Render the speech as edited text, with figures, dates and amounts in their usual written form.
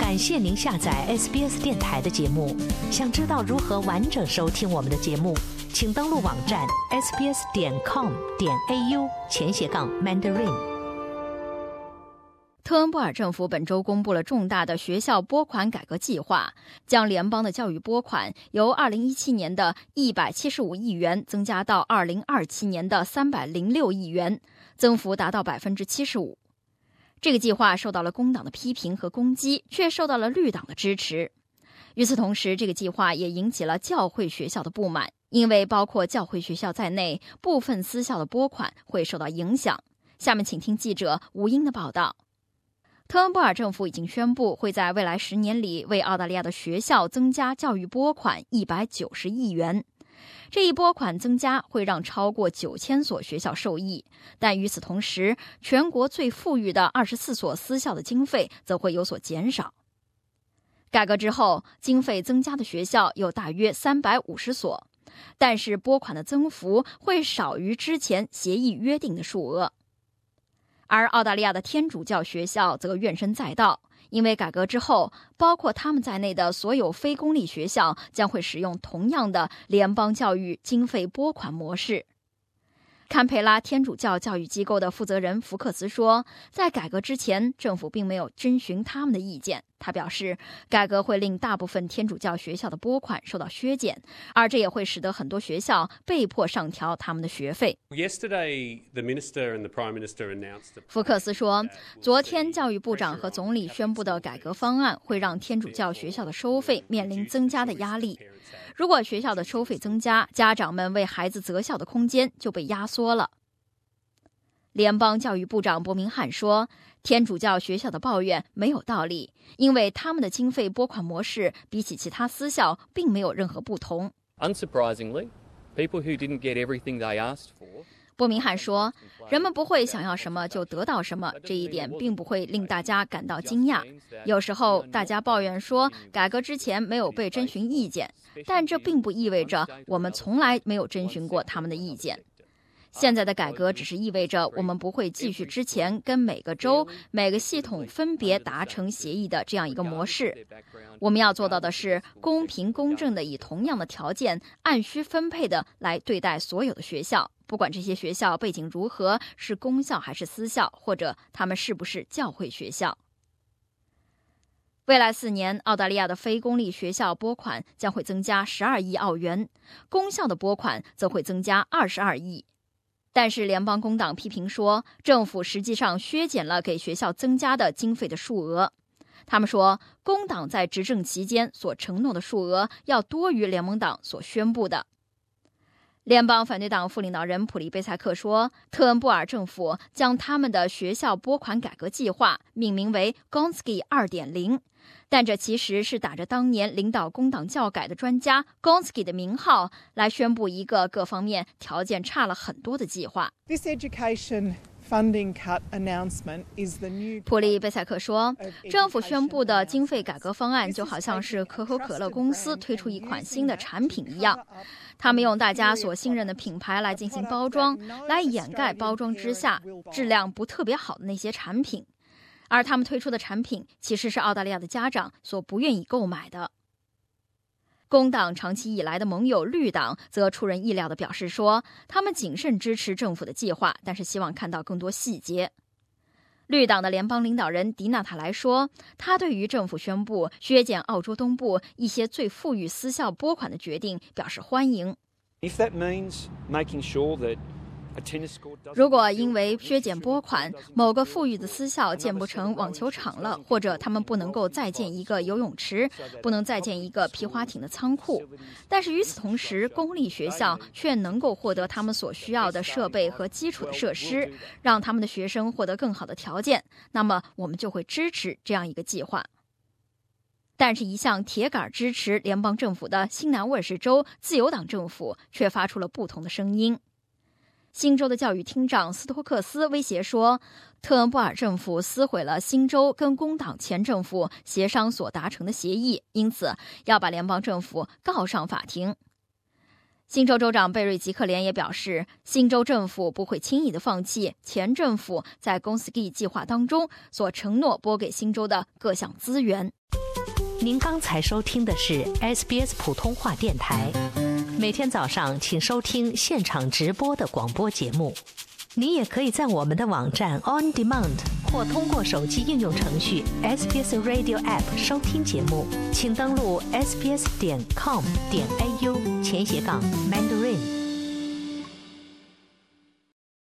感谢您下载 SBS 电台的节目。想知道如何完整收听我们的节目，请登录网站 sbs.com.au/mandarin。 特恩布尔政府本周公布了重大的学校拨款改革计划，将联邦的教育拨款由2017年的175亿元增加到2027年的306亿元，增幅达到 75%。这个计划受到了工党的批评和攻击，却受到了绿党的支持。与此同时，这个计划也引起了教会学校的不满，因为包括教会学校在内，部分私校的拨款会受到影响。下面请听记者吴英的报道。特恩布尔政府已经宣布，会在未来10年里为澳大利亚的学校增加教育拨款190亿元。这一拨款增加会让超过9000所学校受益，但与此同时，全国最富裕的24所私校的经费则会有所减少。改革之后，经费增加的学校有大约350所，但是拨款的增幅会少于之前协议约定的数额。而澳大利亚的天主教学校则怨声载道，因为改革之后，包括他们在内的所有非公立学校将会使用同样的联邦教育经费拨款模式。堪培拉天主教教育机构的负责人福克斯说，在改革之前，政府并没有征询他们的意见。他表示，改革会令大部分天主教学校的拨款受到削减，而这也会使得很多学校被迫上调他们的学费。福克斯说，昨天教育部长和总理宣布的改革方案会让天主教学校的收费面临增加的压力。如果学校的收费增加，家长们为孩子择校的空间就被压缩了。联邦教育部长伯明翰说，天主教学校的抱怨没有道理，因为他们的经费拨款模式比起其他私校并没有任何不同。 Unsurprisingly, people who didn't get everything they asked for. 伯明翰说，人们不会想要什么就得到什么，这一点并不会令大家感到惊讶。有时候大家抱怨说改革之前没有被征询意见，但这并不意味着我们从来没有征询过他们的意见。现在的改革只是意味着我们不会继续之前跟每个州、每个系统分别达成协议的这样一个模式。我们要做到的是公平公正的以同样的条件按需分配的来对待所有的学校，不管这些学校背景如何，是公校还是私校，或者他们是不是教会学校。未来4年，澳大利亚的非公立学校拨款将会增加12亿澳元，公校的拨款则会增加22亿。但是联邦工党批评说，政府实际上削减了给学校增加的经费的数额。他们说，工党在执政期间所承诺的数额要多于联盟党所宣布的。联邦反对党副领导人普利贝塞克说，特恩布尔政府将他们的学校拨款改革计划命名为 Gonski 2.0， 但这其实是打着当年领导工党教改的专家 Gonski 的名号来宣布一个各方面条件差了很多的计划。普利贝塞克说，政府宣布的经费改革方案就好像是可口可乐公司推出一款新的产品一样，他们用大家所信任的品牌来进行包装，来掩盖包装之下质量不特别好的那些产品，而他们推出的产品其实是澳大利亚的家长所不愿意购买的。工党长期以来的盟友绿党则出人意料地表示说，他们谨慎支持政府的计划，但是希望看到更多细节。绿党的联邦领导人迪纳塔莱说，他对于政府宣布削减澳洲东部一些最富裕私校拨款的决定表示欢迎。如果因为削减拨款，某个富裕的私校建不成网球场了，或者他们不能够再建一个游泳池，不能再建一个皮划艇的仓库，但是与此同时，公立学校却能够获得他们所需要的设备和基础的设施，让他们的学生获得更好的条件，那么我们就会支持这样一个计划。但是一向铁杆支持联邦政府的新南威尔士州自由党政府却发出了不同的声音。新州的教育厅长斯托克斯威胁说，特恩布尔政府撕毁了新州跟工党前政府协商所达成的协议，因此要把联邦政府告上法庭。新州州长贝瑞吉克连也表示，新州政府不会轻易地放弃前政府在 Gonski 计划当中所承诺拨给新州的各项资源。 您刚才收听的是 SBS 普通话电台。每天早上请收听现场直播的广播节目。您也可以在我们的网站 On Demand 或通过手机应用程序 SBS Radio App 收听节目。请登录 sbs.com.au/Mandarin。